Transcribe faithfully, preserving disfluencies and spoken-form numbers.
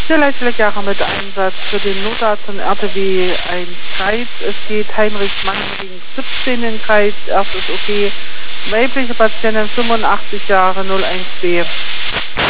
Stillheitsleckjahre mit Einsatz für den Notarzt und R T W eins Kreis. Es geht Heinrich Mannring siebzehn in Kreis, erstes okay. Weibliche Patientin fünfundachtzig Jahre null eins B.